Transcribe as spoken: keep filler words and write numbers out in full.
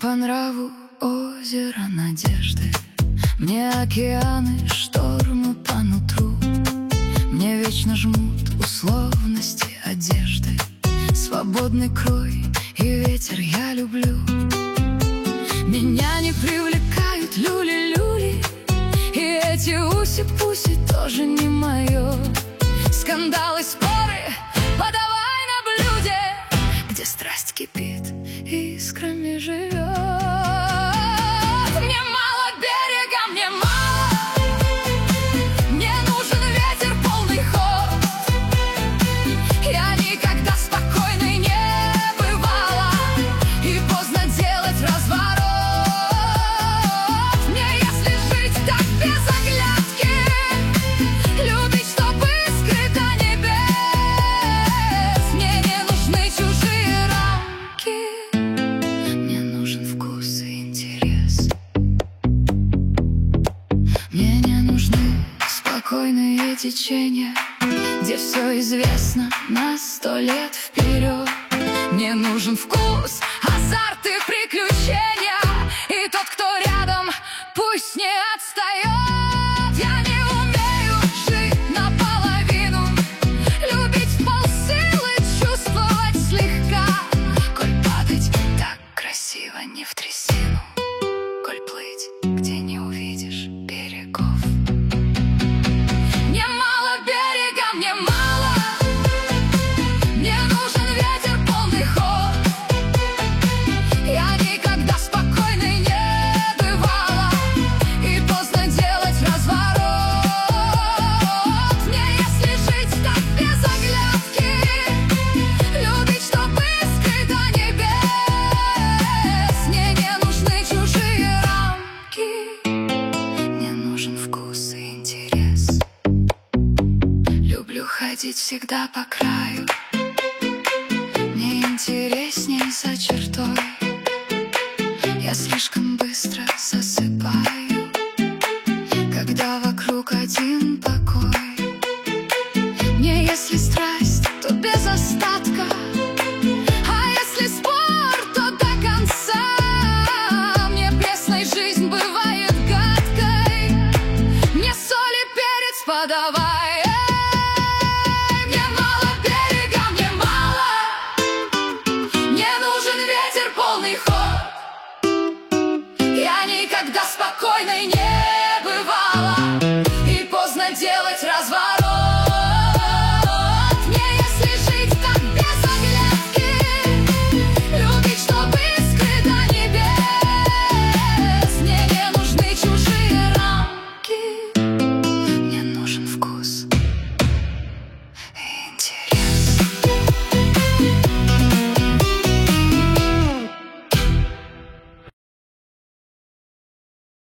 по нраву озеро надежды, мне океаны штормы по нутру. Мне вечно жмут условности одежды, свободный крой и ветер я люблю. Меня не привлекают люли-люли, и эти уси-пуси тоже не мое. Скандалы, споры подавай на блюде, где страсть кипит и искрами живет. Мне мало берега, мне мало, мне нужен ветер, полный ход. Я никогда спокойной не бывала, и поздно делать разворот. Мне если жить так без оглядки, любить, чтобы скрыто небес, мне не нужны чужие рамки, мне нужен вкус и интерес. Мне не нужны спокойные течения, где все известно на сто лет вперед. Мне нужен вкус, азарт и приключения, и тот, кто рядом, пусть не отстает. Я не умею жить наполовину, любить в полсилы, чувствовать слегка. Коль падать так красиво не в трясину, коль плыть, где не увидишь берегов. Мне мало берега, мне мало, мне нужен ветер, полный ход. Я никогда спокойной не бывала, и поздно делать разворот. Мне если жить так без оглядки, любить, чтобы скрыто небес, мне не нужны чужие рамки, мне нужен вкус и интерес. Люблю ходить всегда по краю, мне интересней за чертой. Я слишком быстро засыпаю, когда вокруг один покой. Мне если страсть, то без остатка, а если спор, то до конца. Мне пресной жизнь бывает гадкой, мне соль и перец подавай. Эй, мне мало берега, мне мало, мне нужен ветер, полный ход.